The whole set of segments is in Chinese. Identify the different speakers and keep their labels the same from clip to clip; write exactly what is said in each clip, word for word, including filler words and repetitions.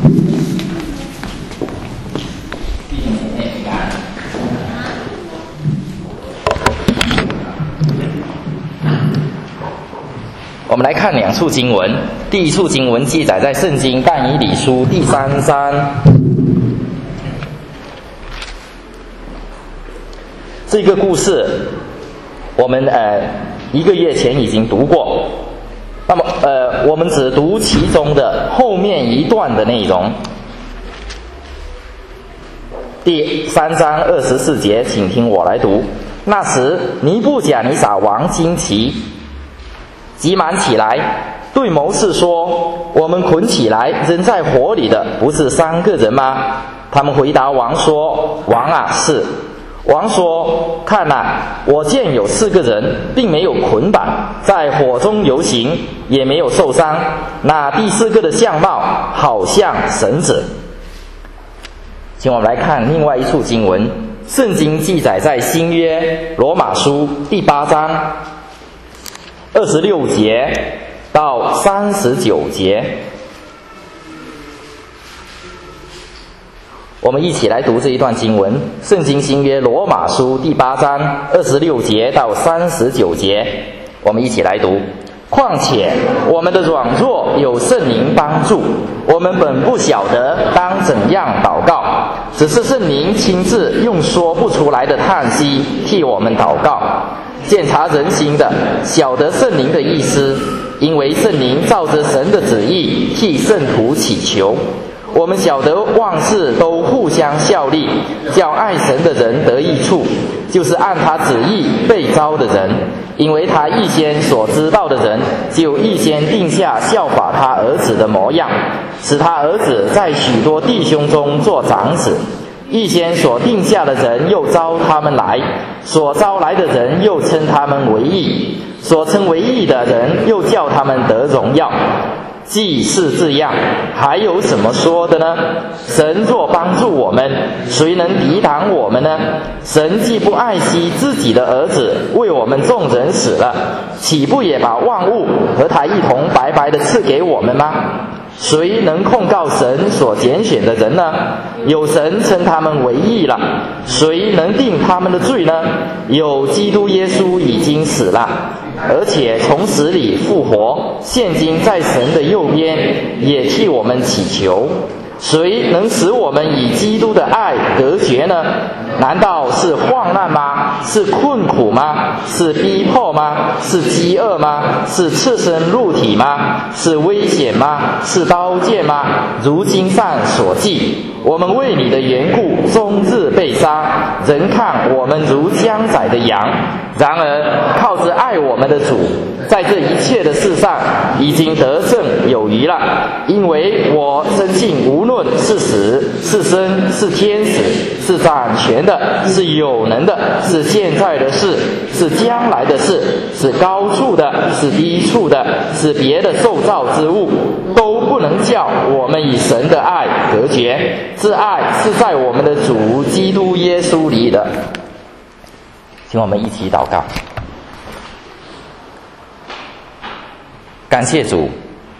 Speaker 1: 我们来看两处经文。第一处经文记载在圣经但以理书第三章。这个故事我们呃一个月前已经读过，那么呃我们只读其中的后面一段的内容。第三章二十四节，请听我来读。那时尼布甲尼撒王惊奇，急忙起来，对谋士说：“我们捆起来扔在火里的不是三个人吗？”他们回答王说：“王啊，是。”王说：“看哪，我见有四个人，并没有捆绑，在火中游行，也没有受伤。那第四个的相貌好像绳子。”请我们来看另外一处经文，圣经记载在新约罗马书第八章二十六节到三十九节。我们一起来读这一段经文，圣经新约罗马书第八章二十六节到三十九节，我们一起来读。况且我们的软弱有圣灵帮助，我们本不晓得当怎样祷告，只是圣灵亲自用说不出来的叹息替我们祷告。鉴察人心的，晓得圣灵的意思，因为圣灵照着神的旨意替圣徒祈求。我们晓得万事都互相效力，叫爱神的人得益处，就是按他旨意被召的人。因为他预先所知道的人，就预先定下效法他儿子的模样，使他儿子在许多弟兄中做长子。预先所定下的人又招他们来，所招来的人又称他们为义，所称为义的人又叫他们得荣耀。既是这样，还有什么说的呢？神若帮助我们，谁能抵挡我们呢？神既不爱惜自己的儿子，为我们众人死了，岂不也把万物和他一同白白的赐给我们吗？谁能控告神所拣选的人呢？有神称他们为义了。谁能定他们的罪呢？有基督耶稣已经死了，而且从死里复活，现今在神的右边，也替我们祈求。谁能使我们与基督的爱隔绝呢？难道是患难吗？是困苦吗？是逼迫吗？是饥饿吗？是赤身露体吗？是危险吗？是刀剑吗？如经上所记，我们为你的缘故终日被杀，人看我们如将宰的羊。然而靠着爱我们的主，在这一切的事上已经得胜有余了。因为我深信，无论是死是生，是天使，是掌权的，是有能的，是现在的事，是将来的事，是高处的，是低处的，是别的受造之物，都不能叫我们与神的爱隔绝。这爱是在我们的主基督耶稣里的。请我们一起祷告。感谢主，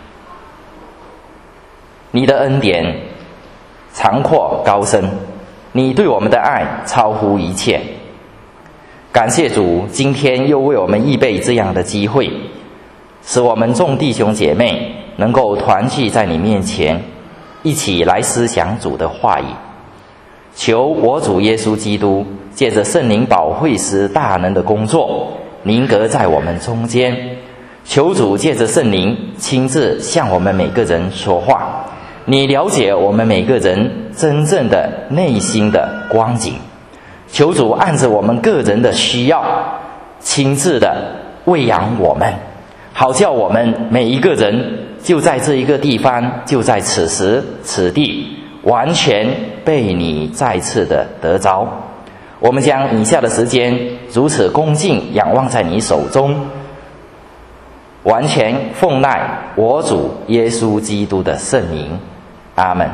Speaker 1: 你的恩典长阔高深，你对我们的爱超乎一切。感谢主，今天又为我们预备这样的机会，使我们众弟兄姐妹能够团聚在你面前，一起来思想主的话语。求我主耶稣基督借着圣灵保惠师大能的工作，临格在我们中间。求主借着圣灵亲自向我们每个人说话，你了解我们每个人真正的内心的光景。求主按着我们个人的需要，亲自的喂养我们，好叫我们每一个人就在这一个地方，就在此时此地，完全被你再次的得着。我们将以下的时间如此恭敬仰望在你手中，完全奉赖我主耶稣基督的圣名，阿们。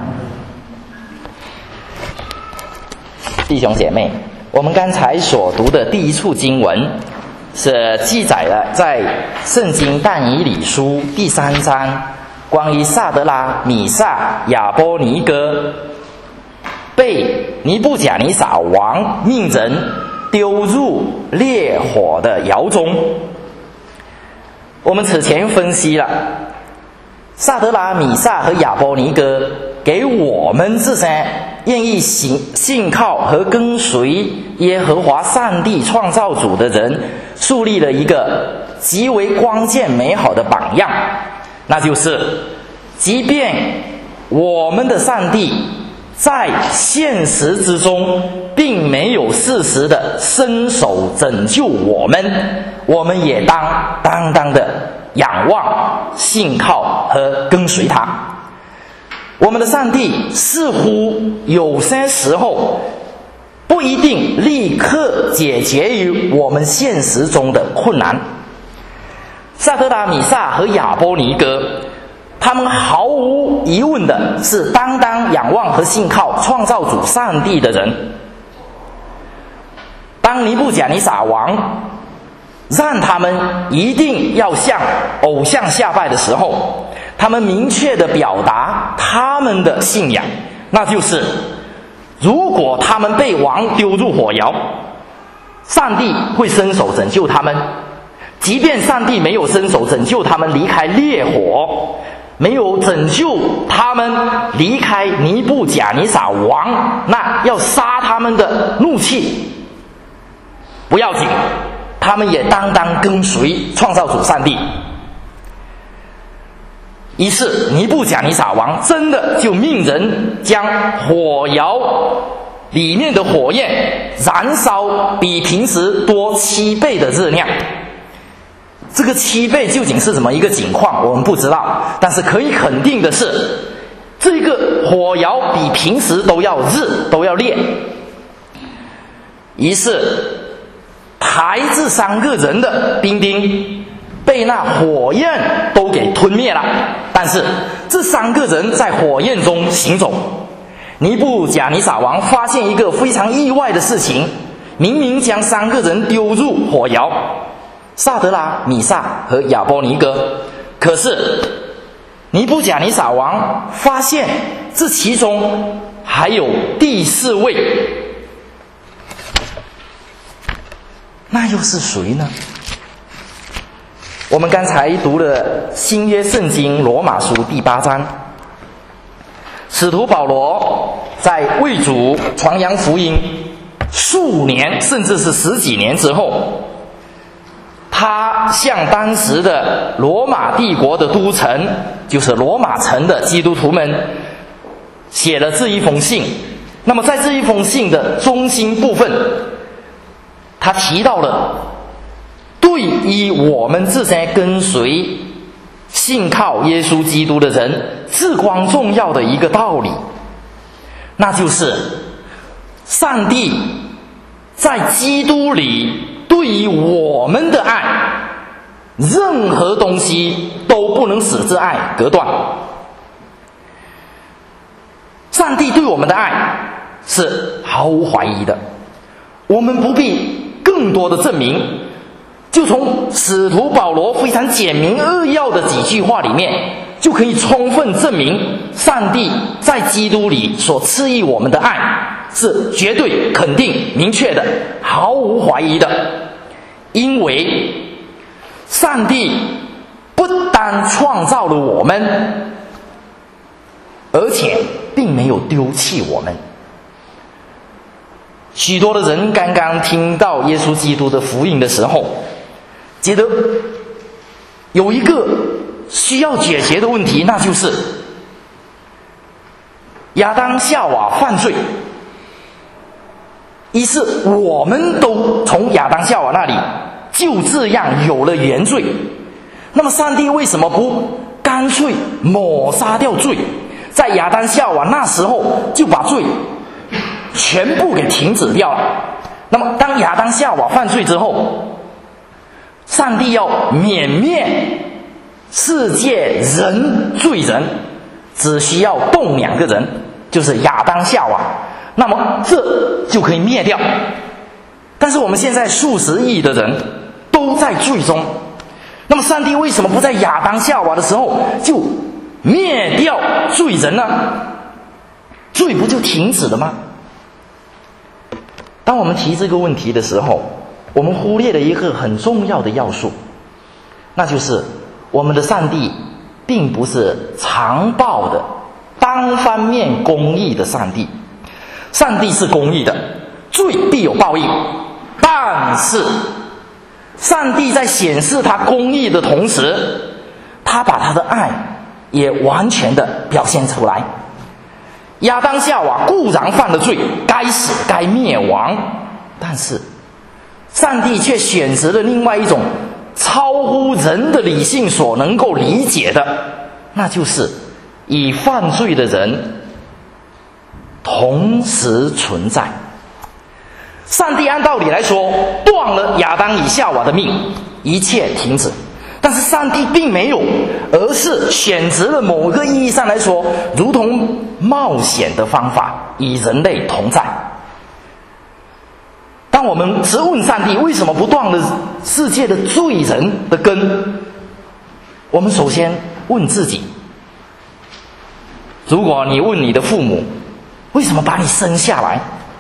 Speaker 1: 弟兄姐妹，我们刚才所读的第一处经文是记载了在圣经但以理书第三章关于萨德拉、米萨、亚波尼哥被尼布甲尼撒王命人丢入烈火的窑中。我们此前分析了萨德拉、米萨和亚波尼哥给我们这些愿意信信靠和跟随耶和华上帝创造主的人树立了一个极为关键美好的榜样，那就是即便我们的上帝在现实之中并没有适时的伸手拯救我们，我们也当当当的仰望、信靠和跟随他。我们的上帝似乎有些时候不一定立刻解决于我们现实中的困难。萨德拉、米萨和亚波尼哥，他们毫无疑问的是单单仰望和信靠创造主上帝的人。当尼布甲尼撒王让他们一定要向偶像下拜的时候，他们明确地表达他们的信仰，那就是如果他们被王丢入火窑，上帝会伸手拯救他们。即便上帝没有伸手拯救他们离开烈火，没有拯救他们离开尼布甲尼撒王那要杀他们的怒气，不要紧，他们也单单跟随创造主上帝。于是尼布甲尼撒王真的就命人将火窑里面的火焰燃烧比平时多七倍的热量。这个七倍究竟是怎么一个情况我们不知道，但是可以肯定的是，这个火窑比平时都要热，都要烈。于是抬这三个人的兵丁被那火焰都给吞灭了，但是这三个人在火焰中行走。尼布甲尼撒王发现一个非常意外的事情，明明将三个人丢入火窑，萨德拉、米萨和亚波尼哥，可是尼布甲尼撒王发现这其中还有第四位，那又是谁呢？我们刚才读了新约圣经罗马书第八章，使徒保罗在为主传扬福音数年甚至是十几年之后，他向当时的罗马帝国的都城，就是罗马城的基督徒们写了这一封信。那么在这一封信的中心部分，他提到了对于我们这些跟随信靠耶稣基督的人至关重要的一个道理，那就是上帝在基督里对于我们的爱，任何东西都不能使这爱隔断。上帝对我们的爱是毫无怀疑的，我们不必更多的证明，就从使徒保罗非常简明扼要的几句话里面，就可以充分证明上帝在基督里所赐予我们的爱是绝对肯定明确的，毫无怀疑的。因为上帝不单创造了我们，而且并没有丢弃我们。许多的人刚刚听到耶稣基督的福音的时候，觉得有一个需要解决的问题，那就是亚当夏娃犯罪，于是我们都从亚当夏娃那里就这样有了原罪。那么上帝为什么不干脆抹杀掉罪，在亚当夏娃那时候就把罪全部给停止掉了？那么当亚当夏娃犯罪之后，上帝要免灭世界人罪人，只需要动两个人，就是亚当夏娃，那么这就可以灭掉。但是我们现在数十亿的人都在罪中，那么上帝为什么不在亚当夏娃的时候就灭掉罪人呢？罪不就停止了吗？当我们提这个问题的时候，我们忽略了一个很重要的要素，那就是我们的上帝并不是残暴的、单方面公义的上帝。上帝是公义的，罪必有报应，但是上帝在显示他公义的同时，他把他的爱也完全的表现出来。亚当夏娃固然犯了罪，该死该灭亡，但是上帝却选择了另外一种超乎人的理性所能够理解的，那就是以犯罪的人同时存在。上帝按道理来说断了亚当与夏娃的命，一切停止，但是上帝并没有，而是选择了某个意义上来说如同冒险的方法与人类同在。当我们质问上帝为什么不断了世界的罪人的根，我们首先问自己，如果你问你的父母为什么把你生下来，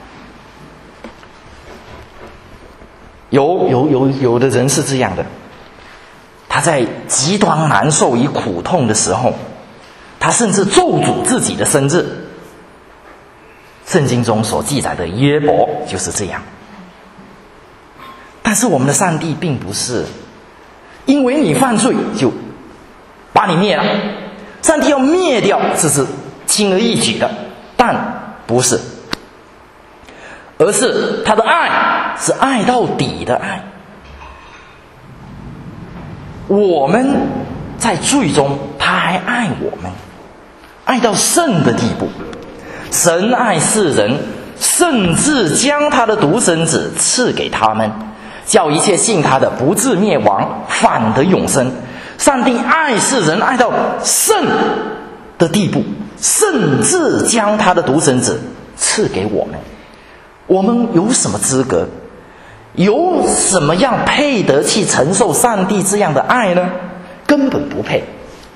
Speaker 1: 有有有有的人是这样的，他在极端难受与苦痛的时候，他甚至咒诅自己的生日。圣经中所记载的约伯就是这样。但是我们的上帝并不是因为你犯罪就把你灭了，上帝要灭掉这是轻而易举的，但不是，而是他的爱是爱到底的爱。我们在罪中，他还爱我们，爱到圣的地步。神爱世人，甚至将他的独生子赐给他们，叫一切信他的不至灭亡，反得永生。上帝爱世人爱到圣的地步，甚至将他的独生子赐给我们。我们有什么资格，有什么样配得去承受上帝这样的爱呢？根本不配。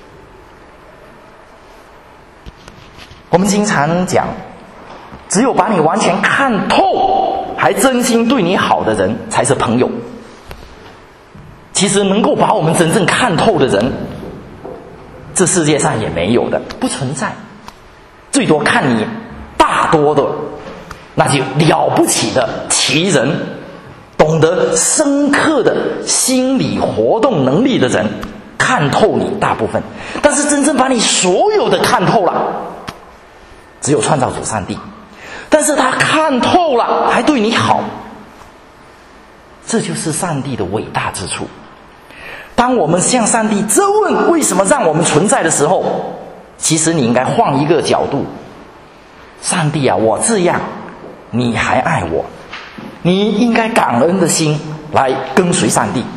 Speaker 1: 我们经常讲，只有把你完全看透，还真心对你好的人才是朋友。其实能够把我们真正看透的人，这世界上也没有的，不存在。最多看你大多的那就了不起的奇人，懂得深刻的心理活动能力的人看透你大部分，但是真正把你所有的看透了，只有创造主上帝。但是他看透了还对你好，这就是上帝的伟大之处。当我们向上帝质问为什么让我们存在的时候，其实你应该换一个角度，上帝啊，我这样你还爱我，你应该感恩的心来跟随上帝。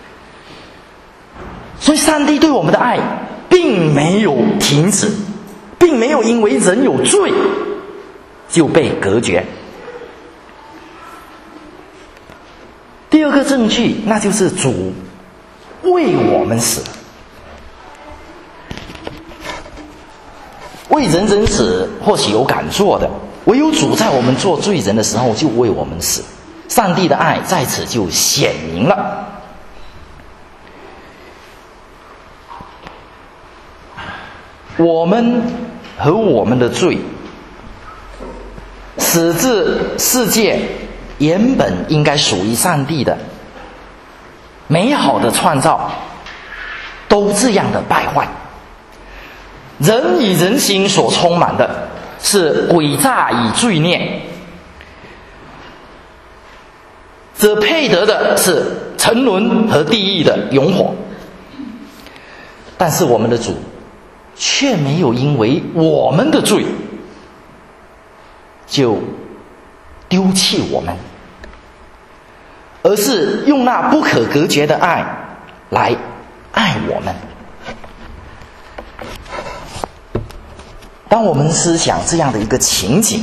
Speaker 1: 所以上帝对我们的爱并没有停止，并没有因为人有罪就被隔绝。第二个证据，那就是主为我们死，为人人死或许有敢做的，唯有主在我们做罪人的时候就为我们死，上帝的爱在此就显明了。我们和我们的罪，使至世界原本应该属于上帝的美好的创造，都这样的败坏。人与人心所充满的是诡诈与罪孽，则配得的是沉沦和地狱的永火。但是我们的主却没有因为我们的罪就丢弃我们，而是用那不可隔绝的爱来爱我们。当我们思想这样的一个情景，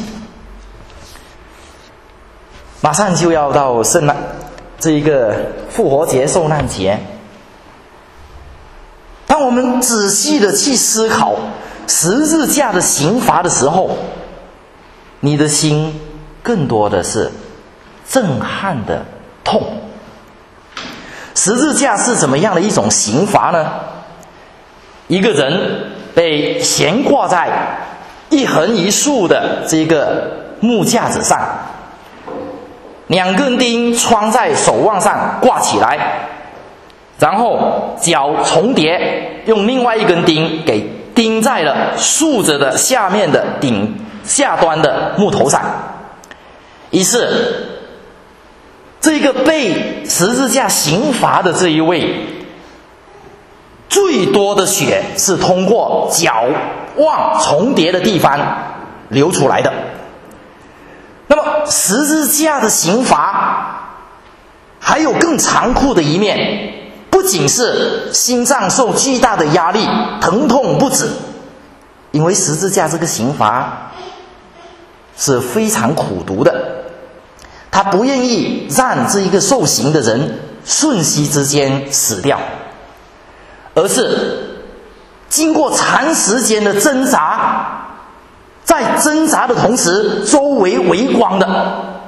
Speaker 1: 马上就要到圣诞这一个复活节受难节，当我们们仔细的去思考十字架的刑罚的时候，你的心更多的是震撼的痛。十字架是怎么样的一种刑罚呢？一个人被悬挂在一横一竖的这个木架子上，两根钉穿在手腕上挂起来，然后脚重叠，用另外一根钉给钉在了竖着的下面的顶下端的木头上。于是这个被十字架刑罚的这一位，最多的血是通过脚腕重叠的地方流出来的。那么十字架的刑罚还有更残酷的一面，不仅是心脏受巨大的压力，疼痛不止，因为十字架这个刑罚是非常苦毒的，他不愿意让这一个受刑的人瞬息之间死掉，而是经过长时间的挣扎，在挣扎的同时，周围围观的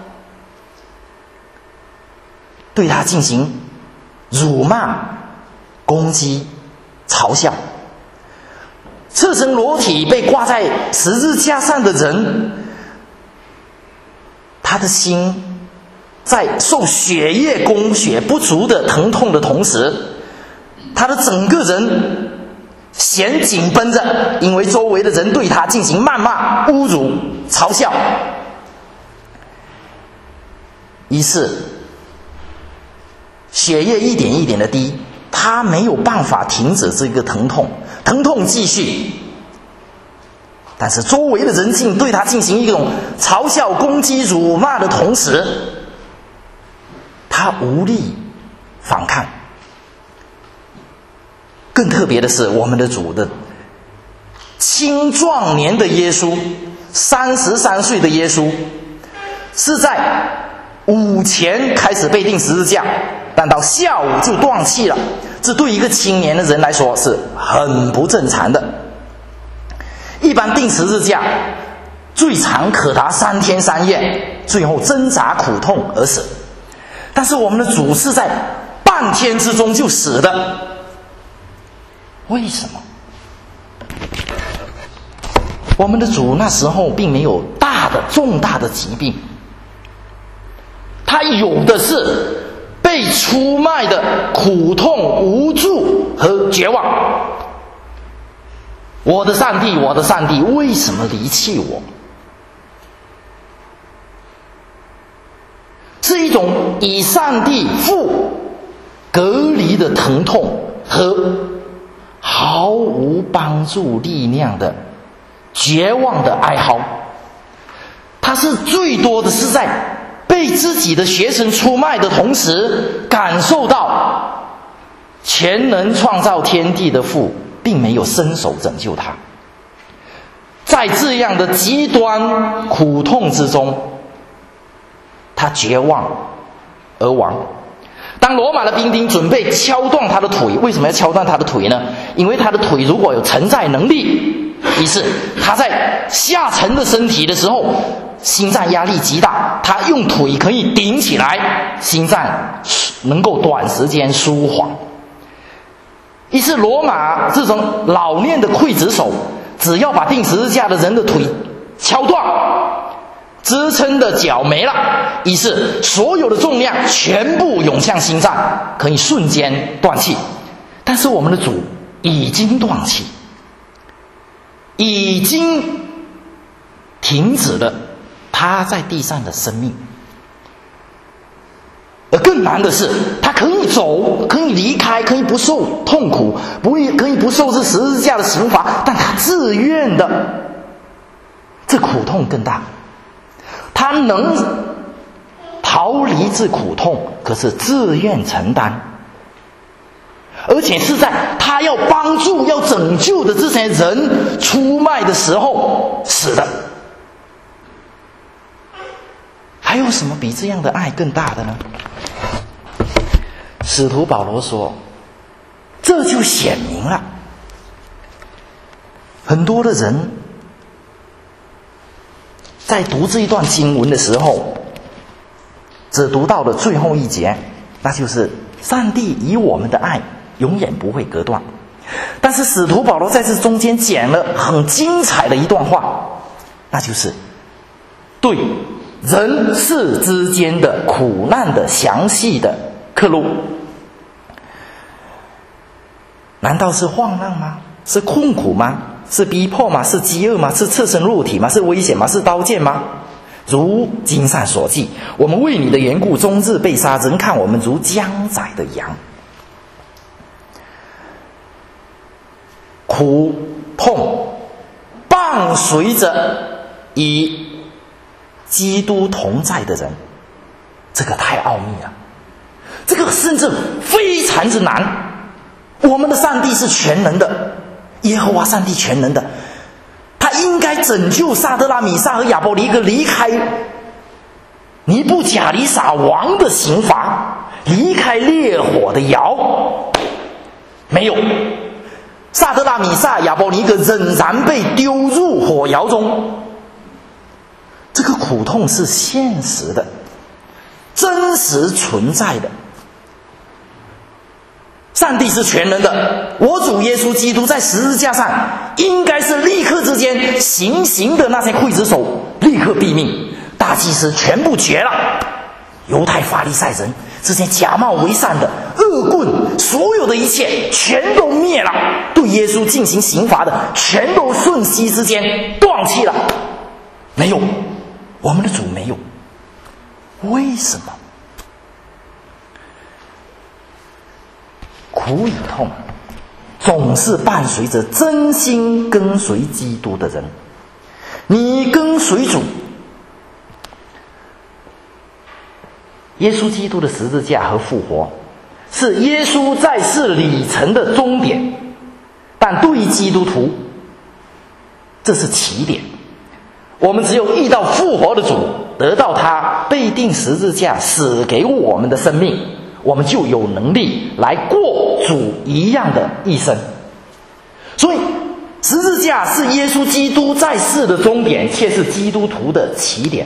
Speaker 1: 对他进行辱骂、攻击、嘲笑。赤身裸体被挂在十字架上的人，他的心在受血液供血不足的疼痛的同时，他的整个人弦紧绷着，因为周围的人对他进行谩骂、侮辱、嘲笑。于是血液一点一点的滴，他没有办法停止这个疼痛，疼痛继续，但是周围的人竟对他进行一种嘲笑、攻击、辱骂的同时，他无力反抗。更特别的是，我们的主的青壮年的耶稣，三十三岁的耶稣，是在午前开始被钉十字架，但到下午就断气了。这对一个青年的人来说是很不正常的。一般钉十字架最长可达三天三夜，最后挣扎苦痛而死。但是我们的主是在半天之中就死的，为什么？我们的主那时候并没有大的重大的疾病，他有的是被出卖的苦痛、无助和绝望。我的上帝，我的上帝，为什么离弃我？是一种与上帝父隔离的疼痛和毫无帮助力量的绝望的哀嚎。他是最多的是在被自己的学生出卖的同时，感受到全能创造天地的父并没有伸手拯救他。在这样的极端苦痛之中，他绝望而亡。当罗马的兵丁准备敲断他的腿，为什么要敲断他的腿呢？因为他的腿如果有承载能力，于是他在下沉的身体的时候，心脏压力极大，他用腿可以顶起来，心脏能够短时间舒缓。于是罗马这种老练的刽子手，只要把钉十字架的人的腿敲断，支撑的脚没了，于是所有的重量全部涌向心脏，可以瞬间断气。但是我们的主已经断气，已经停止了他在地上的生命。而更难的是，他可以走，可以离开，可以不受痛苦，不可以不受这十字架的刑罚，但他自愿的，这苦痛更大。他能逃离这苦痛，可是自愿承担，而且是在他要帮助、要拯救的这些人出卖的时候死的。还有什么比这样的爱更大的呢？使徒保罗说，这就显明了很多的人在读这一段经文的时候，只读到了最后一节，那就是上帝与我们的爱永远不会隔断。但是使徒保罗在这中间讲了很精彩的一段话，那就是对人世之间的苦难的详细的刻录。难道是患难吗？是困苦吗？是逼迫吗？是饥饿吗？是赤身肉体吗？是危险吗？是刀剑吗？如经上所记，我们为你的缘故终日被杀，人看我们如将宰的羊。苦痛伴随着与基督同在的人，这个太奥秘了，这个甚至非常之难。我们的上帝是全能的，耶和华上帝全能的，他应该拯救撒德拉米撒和亚伯尼哥离开尼布甲尼撒王的刑罚，离开烈火的窑。没有，撒德拉米撒亚伯尼哥仍然被丢入火窑中。这个苦痛是现实的，真实存在的。上帝是全能的，我主耶稣基督在十字架上应该是立刻之间行刑的那些刽子手立刻毙命，大祭司全部绝了，犹太法利赛人这些假冒为善的恶棍，所有的一切全都灭了，对耶稣进行刑罚的全都瞬息之间断气了。没有，我们的主没有。为什么？苦与痛总是伴随着真心跟随基督的人。你跟随主，耶稣基督的十字架和复活是耶稣在世里程的终点，但对于基督徒这是起点。我们只有遇到复活的主，得到他被钉十字架死给我们的生命，我们就有能力来过主一样的一生。所以十字架是耶稣基督在世的终点，却是基督徒的起点。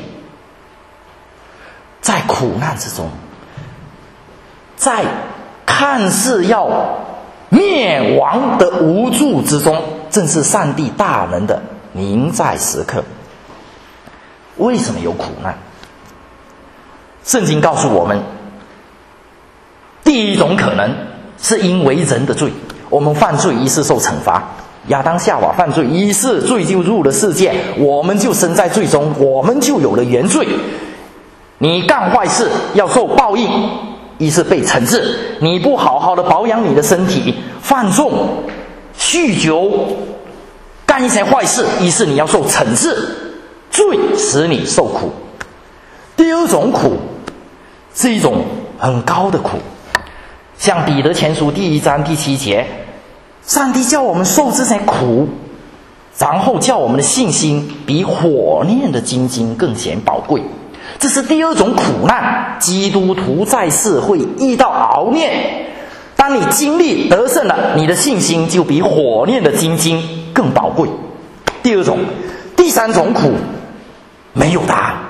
Speaker 1: 在苦难之中，在看似要灭亡的无助之中，正是上帝大能的临在时刻。为什么有苦难？圣经告诉我们，第一种可能是因为人的罪，我们犯罪于是受惩罚。亚当夏娃犯罪，于是罪就入了世界，我们就生在罪中，我们就有了原罪。你干坏事要受报应，于是被惩治。你不好好的保养你的身体，放纵、酗酒、干一些坏事，于是你要受惩治。罪使你受苦。第二种苦是一种很高的苦，像彼得前书第一章第七节，上帝叫我们受这些苦，然后叫我们的信心比火炼的金金更显宝贵。这是第二种苦难，基督徒在世会遇到熬炼。当你经历得胜了，你的信心就比火炼的金金更宝贵。第二种，第三种苦没有答案。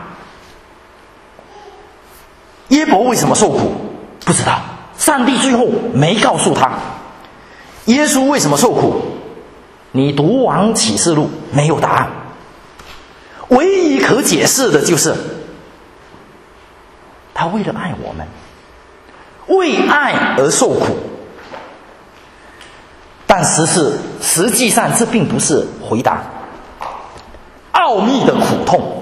Speaker 1: 耶伯为什么受苦？不知道，上帝最后没告诉他。耶稣为什么受苦？你读完启示录没有答案。唯一可解释的就是他为了爱我们，为爱而受苦。但实是实际上这并不是回答。奥秘的苦痛，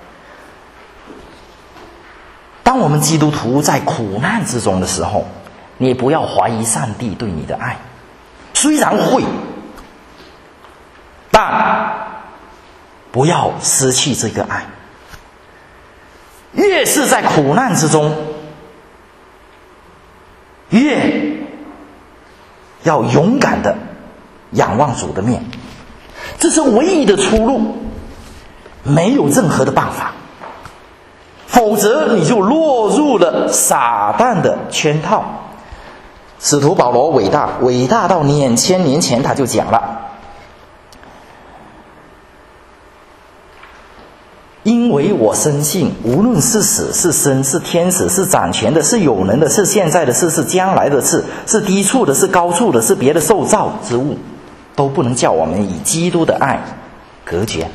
Speaker 1: 当我们基督徒在苦难之中的时候，你不要怀疑上帝对你的爱，虽然会，但不要失去这个爱。越是在苦难之中，越要勇敢的仰望主的面，这是唯一的出路，没有任何的办法，否则你就落入了撒旦的圈套。使徒保罗伟大，伟大到两千年前他就讲了， 因为我深信，无论是死是生，是天使，是掌权的，是有能的，是现在的事，是将来的事，是低处的，是高处的，是别的受造之物，都不能叫我们以基督的爱隔绝。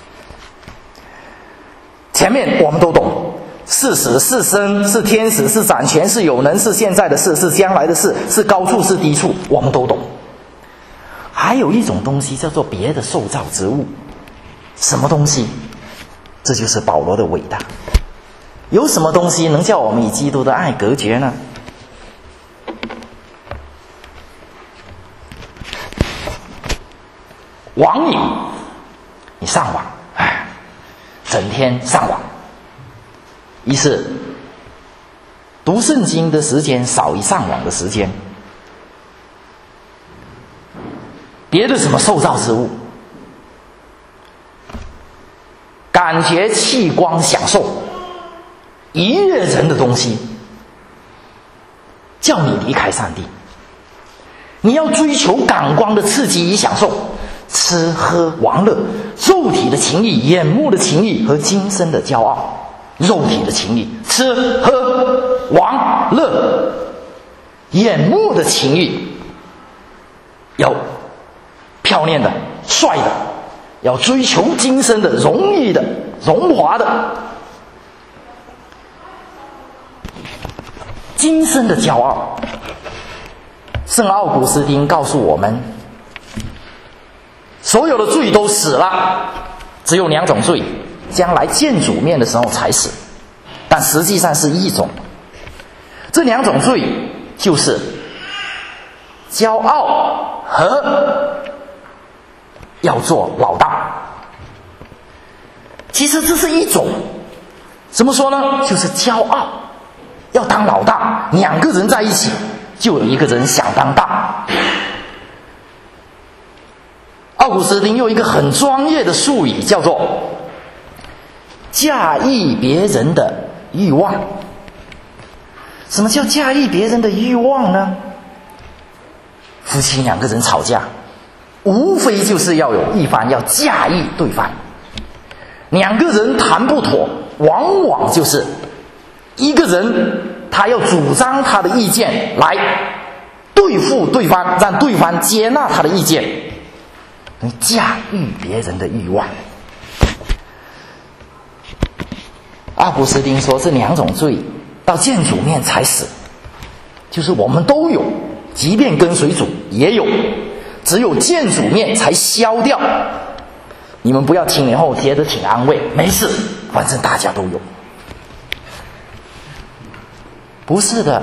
Speaker 1: 前面我们都懂，是死是生，是天使，是掌权，是有能，是现在的事，是将来的事，是高处是低处，我们都懂。还有一种东西叫做别的受造之物，什么东西？这就是保罗的伟大。有什么东西能叫我们以基督的爱隔绝呢？网瘾，你上网，哎，整天上网，于是读圣经的时间少于上网的时间。别的什么受造之物，感觉器官享受，愉悦人的东西，叫你离开上帝。你要追求感官的刺激与享受，吃喝玩乐，肉体的情欲、眼目的情欲和今生的骄傲。肉体的情欲，吃喝玩乐，眼目的情欲，有漂亮的、帅的，要追求今生的、荣誉的、荣华的，今生的骄傲。圣奥古斯丁告诉我们，所有的罪都死了，只有两种罪，将来见主面的时候才死，但实际上是一种。这两种罪就是骄傲和要做老大。其实这是一种，怎么说呢？就是骄傲，要当老大，两个人在一起，就有一个人想当大。奥古斯丁用一个很专业的术语，叫做驾驭别人的欲望。什么叫驾驭别人的欲望呢？夫妻两个人吵架，无非就是要有一方要驾驭对方。两个人谈不妥，往往就是一个人他要主张他的意见来对付对方，让对方接纳他的意见，能驾驭别人的欲望。阿古斯丁说，这两种罪到见主面才死，就是我们都有，即便跟随主也有，只有见主面才消掉。你们不要听了后觉得挺安慰，没事，反正大家都有。不是的，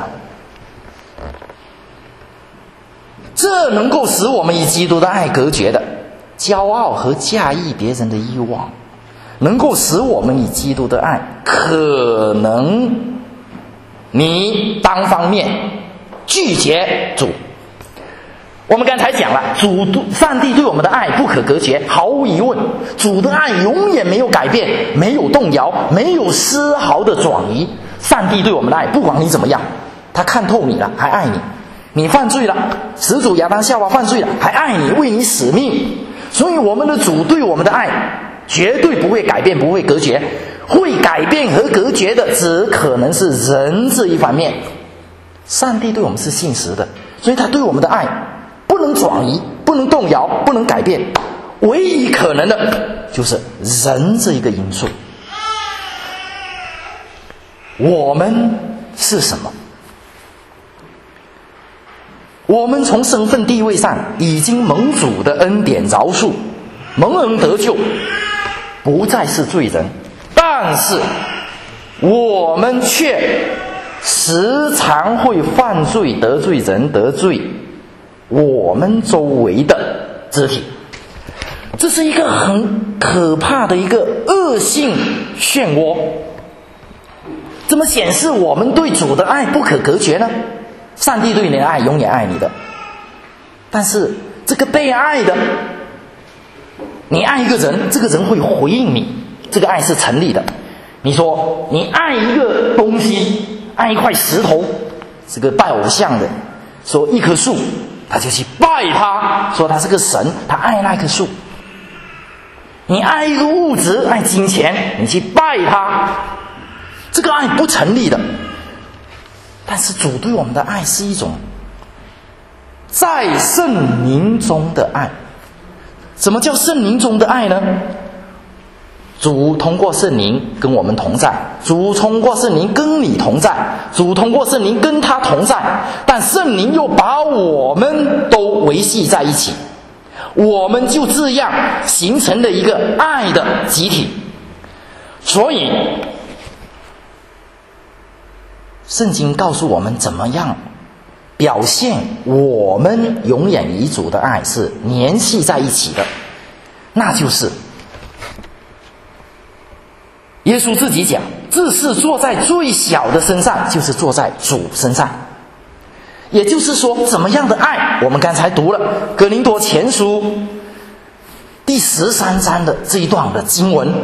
Speaker 1: 这能够使我们与基督的爱隔绝的骄傲和驾驭别人的欲望，能够使我们与基督的爱，可能你单方面拒绝主。我们刚才讲了，主上帝对我们的爱不可隔绝，毫无疑问，主的爱永远没有改变，没有动摇，没有丝毫的转移。上帝对我们的爱，不管你怎么样，他看透你了，还爱你。你犯罪了，始祖亚当夏娃犯罪了，还爱你，为你死命。所以我们的主对我们的爱绝对不会改变，不会隔绝。会改变和隔绝的只可能是人这一方面。上帝对我们是信实的，所以他对我们的爱不能转移，不能动摇，不能改变。唯一可能的就是人这一个因素。我们是什么？我们从身份地位上已经蒙主的恩典饶恕，蒙恩得救，不再是罪人，但是我们却时常会犯罪，得罪人，得罪我们周围的肢体。这是一个很可怕的一个恶性漩涡。怎么显示我们对主的爱不可隔绝呢？上帝对你的爱永远爱你的，但是这个被爱的，你爱一个人，这个人会回应你，这个爱是成立的。你说你爱一个东西，爱一块石头，这个拜偶像的说一棵树，他就去拜他，说他是个神，他爱那棵树。 你爱一个物质，爱金钱，你去拜它，这个爱不成立的。但是主对我们的爱是一种在圣灵中的爱。什么叫圣灵中的爱呢？主通过圣灵跟我们同在，主通过圣灵跟你同在，主通过圣灵跟他同在，但圣灵又把我们都维系在一起，我们就这样形成了一个爱的集体。所以圣经告诉我们怎么样表现我们永远与主的爱是联系在一起的，那就是耶稣自己讲，这是坐在最小的身上，就是坐在主身上。也就是说，怎么样的爱，我们刚才读了哥林多前书第十三章的这一段的经文，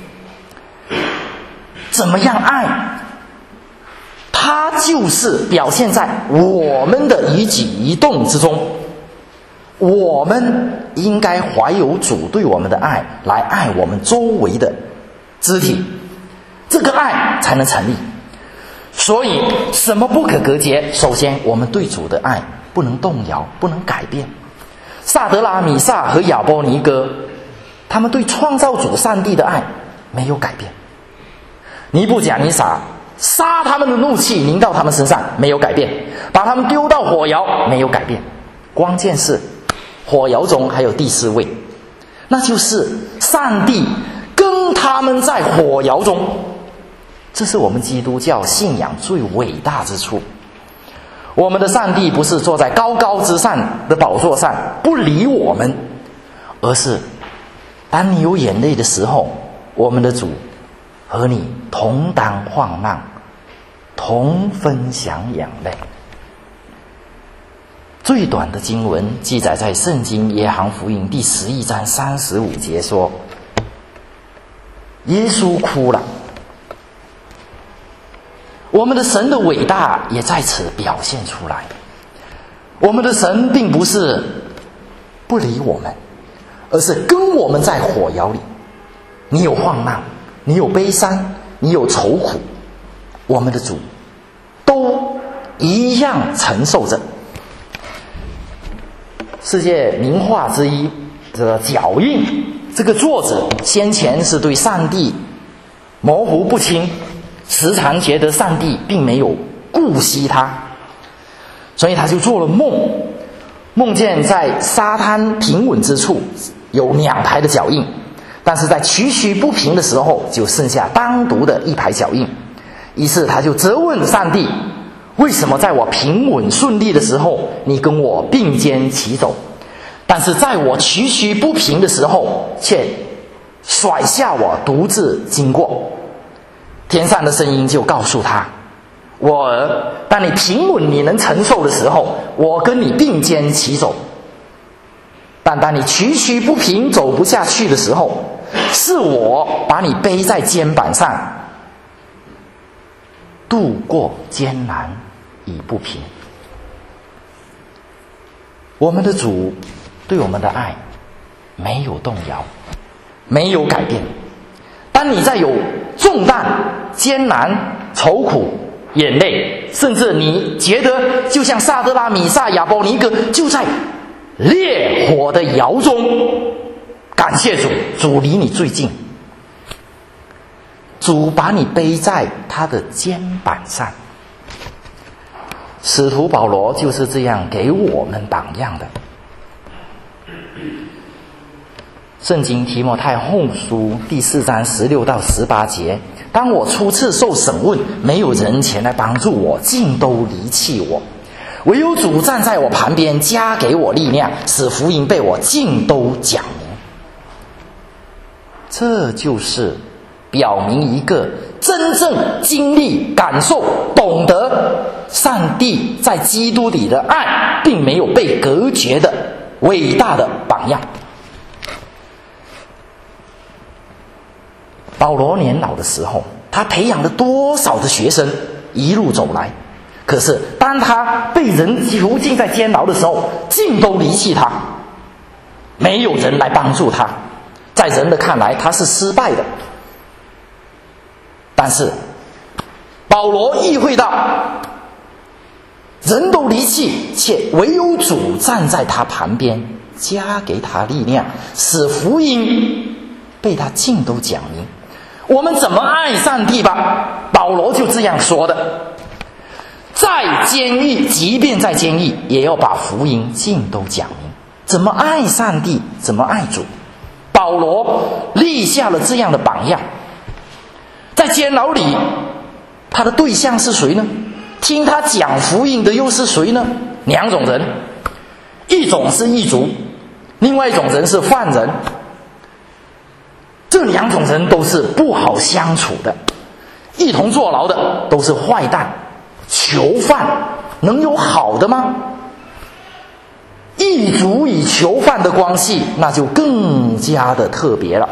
Speaker 1: 怎么样爱，它就是表现在我们的一举一动之中。我们应该怀有主对我们的爱，来爱我们周围的肢体，这个爱才能成立。所以什么不可隔绝？首先，我们对主的爱不能动摇，不能改变。萨德拉、米萨和亚波尼哥，他们对创造主上帝的爱没有改变。尼布甲尼撒杀他们的怒气临到他们身上，没有改变，把他们丢到火窑，没有改变。关键是火窑中还有第四位，那就是上帝跟他们在火窑中。这是我们基督教信仰最伟大之处。我们的上帝不是坐在高高之上的宝座上不理我们，而是当你有眼泪的时候，我们的主和你同当患难，同分享眼泪。最短的经文记载在圣经约翰福音第十一章三十五节说，耶稣哭了。我们的神的伟大也在此表现出来。我们的神并不是不理我们，而是跟我们在火窑里。你有患难，你有悲伤，你有愁苦，我们的主都一样承受着。世界名画之一的脚印，这个作者先前是对上帝模糊不清，时常觉得上帝并没有顾惜他，所以他就做了梦，梦见在沙滩平稳之处有两排的脚印，但是在崎岖不平的时候就剩下单独的一排脚印。于是他就责问上帝，为什么在我平稳顺利的时候你跟我并肩齐走，但是在我崎岖不平的时候却甩下我独自经过？天上的声音就告诉他，我儿，当你平稳你能承受的时候，我跟你并肩齐走，但当你崎岖不平走不下去的时候，是我把你背在肩膀上，度过艰难与不平。我们的主对我们的爱没有动摇，没有改变。当你在有重担、艰难、愁苦、眼泪，甚至你觉得就像萨德拉、米萨、亚波尼哥就在烈火的窑中，感谢主，主离你最近，主把你背在他的肩膀上。使徒保罗就是这样给我们榜样的。圣经提摩太后书第四章十六到十八节，当我初次受审问，没有人前来帮助我，尽都离弃我，唯有主站在我旁边，加给我力量，使福音被我尽都讲明。这就是表明一个真正经历、感受、懂得上帝在基督里的爱并没有被隔绝的伟大的榜样。保罗年老的时候，他培养了多少的学生一路走来，可是当他被人囚禁在监牢的时候，尽都离弃他，没有人来帮助他。 在人的看来他是失败的。但是保罗意会到人都离弃，且唯有主站在他旁边，加给他力量，使福音被他尽都讲明。我们怎么爱上帝吧？保罗就这样说的，在监狱，即便在监狱，也要把福音尽都讲明。怎么爱上帝，怎么爱主，保罗立下了这样的榜样。在监牢里，他的对象是谁呢？听他讲福音的又是谁呢？两种人，一种是异族，另外一种人是犯人。这两种人都是不好相处的，一同坐牢的都是坏蛋、囚犯，能有好的吗？异族与囚犯的关系那就更加的特别了。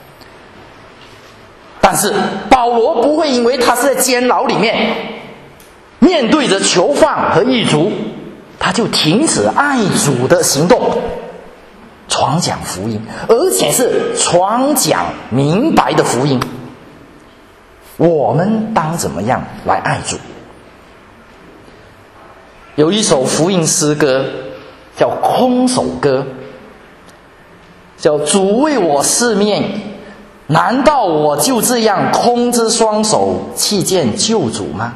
Speaker 1: 但是保罗不会因为他是在监牢里面面对着囚犯和异族，他就停止爱主的行动，传讲福音，而且是传讲明白的福音。我们当怎么样来爱主？有一首福音诗歌叫空手歌，叫主为我四面，难道我就这样空着双手去见救主吗？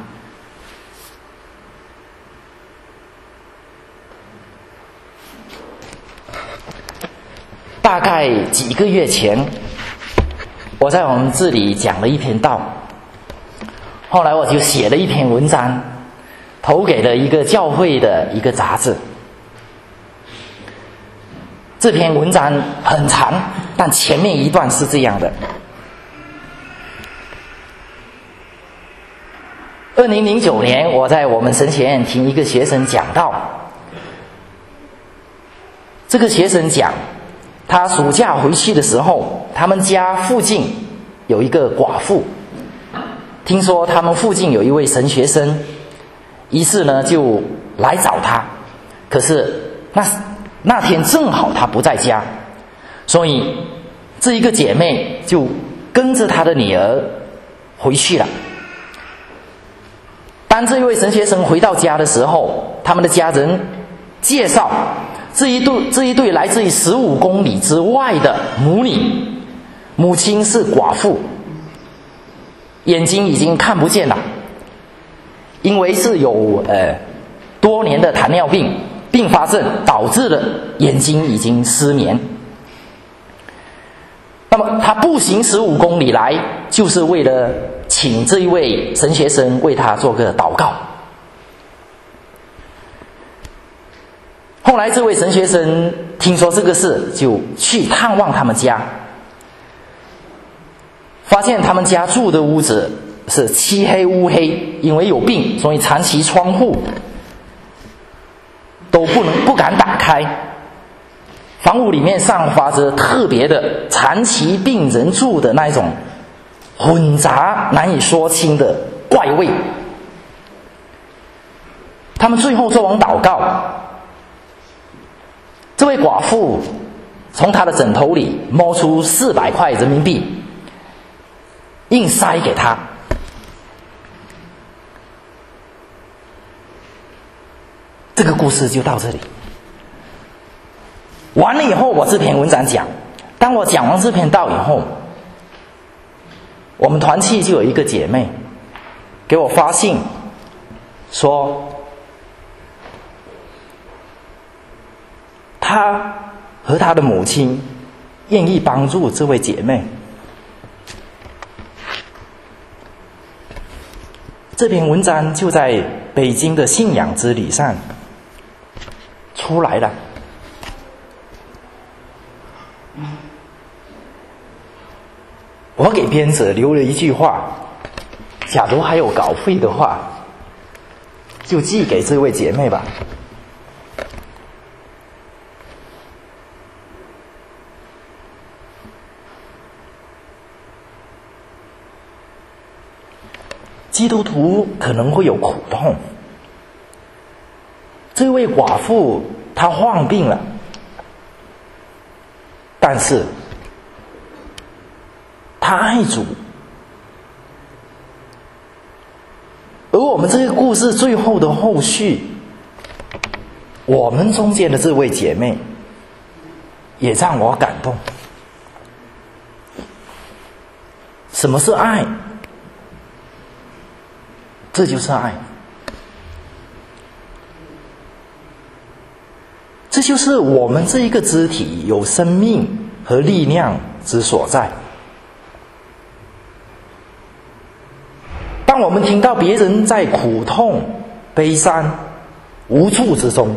Speaker 1: 大概几个月前，我在我们这里讲了一篇道，后来我就写了一篇文章，投给了一个教会的一个杂志。这篇文章很长，但前面一段是这样的：二零零九年，我在我们神学院听一个学生讲道，这个学生讲，他暑假回去的时候，他们家附近有一个寡妇，听说他们附近有一位神学生，于是呢就来找他。可是那那天正好他不在家，所以这一个姐妹就跟着她的女儿回去了。当这一位神学生回到家的时候，他们的家人介绍这一对这一对来自于十五公里之外的母女，母亲是寡妇，眼睛已经看不见了，因为是有呃多年的糖尿病并发症导致的眼睛已经失眠。那么他步行十五公里来，就是为了请这一位神学生为他做个祷告。后来这位神学生听说这个事，就去探望他们家，发现他们家住的屋子是漆黑乌黑，因为有病，所以长期窗户都不能不敢打开，房屋里面散发着特别的长期病人住的那一种混杂难以说清的怪味。他们最后做完祷告，这位寡妇从她的枕头里摸出四百块人民币，硬塞给他。这个故事就到这里。完了以后，我这篇文章讲，当我讲完这篇道以后，我们团契就有一个姐妹给我发信说，她和她的母亲愿意帮助这位姐妹。这篇文章就在北京的信仰之旅上出来了。我给编者留了一句话，假如还有稿费的话，就寄给这位姐妹吧。基督徒可能会有苦痛，这位寡妇她患病了，但是爱主。而我们这个故事最后的后续，我们中间的这位姐妹也让我感动。什么是爱？这就是爱，这就是我们这一个肢体有生命和力量之所在。当我们听到别人在苦痛、悲伤、无助之中，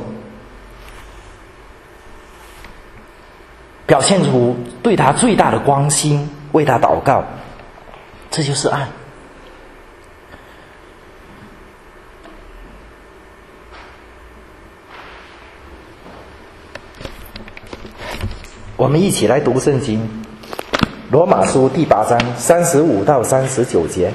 Speaker 1: 表现出对他最大的关心，为他祷告，这就是爱。我们一起来读圣经，罗马书第八章三十五到三十九节。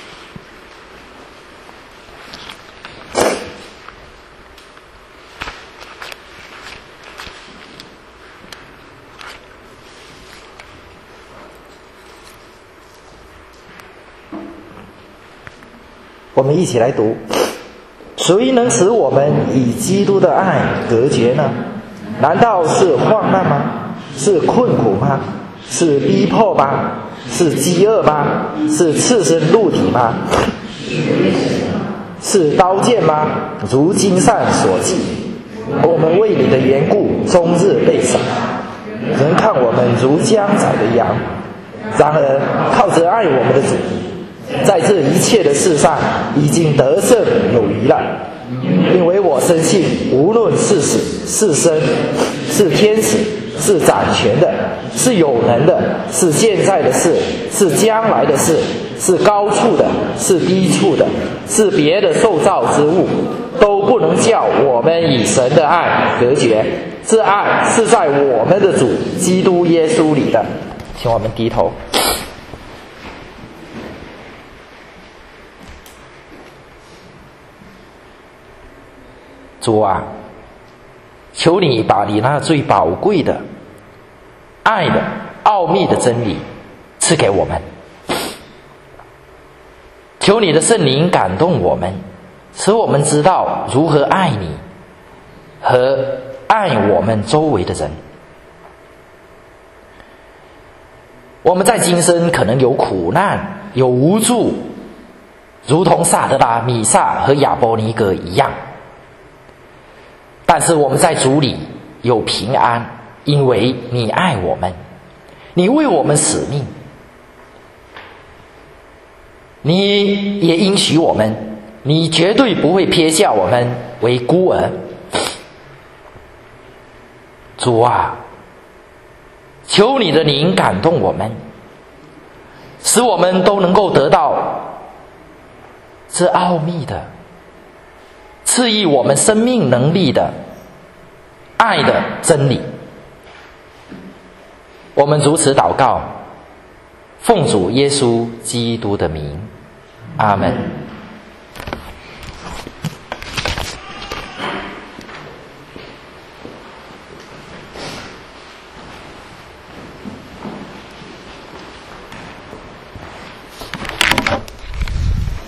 Speaker 1: 我们一起来读：谁能使我们以基督的爱隔绝呢？难道是患难吗？是困苦吗？是逼迫吗？是饥饿吗？是赤身露体吗？是刀剑吗？如经上所记，我们为你的缘故终日被杀，人看我们如将宰的羊。然而靠着爱我们的主，在这一切的事上已经得胜有余了。因为我深信，无论是死是生，是天使，是掌权的，是有能的，是现在的事，是将来的事，是高处的，是低处的，是别的受造之物，都不能叫我们与神的爱隔绝。这爱是在我们的主基督耶稣里的。请我们低头。主啊，求你把你那最宝贵的爱的奥秘的真理赐给我们，求你的圣灵感动我们，使我们知道如何爱你和爱我们周围的人。我们在今生可能有苦难，有无助，如同萨德拉、米萨和亚波尼哥一样，但是我们在主里有平安，因为你爱我们，你为我们死命，你也应许我们，你绝对不会撇下我们为孤儿。主啊，求你的灵感动我们，使我们都能够得到这奥秘的赐予我们生命能力的爱的真理。我们如此祷告，奉主耶稣基督的名，阿们。